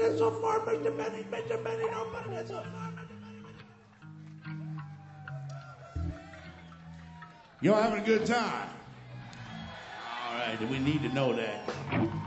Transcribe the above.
it so far, Mr. Benny, Mr. Benny, open it so far. Y'all having a good time? All right, we need to know that.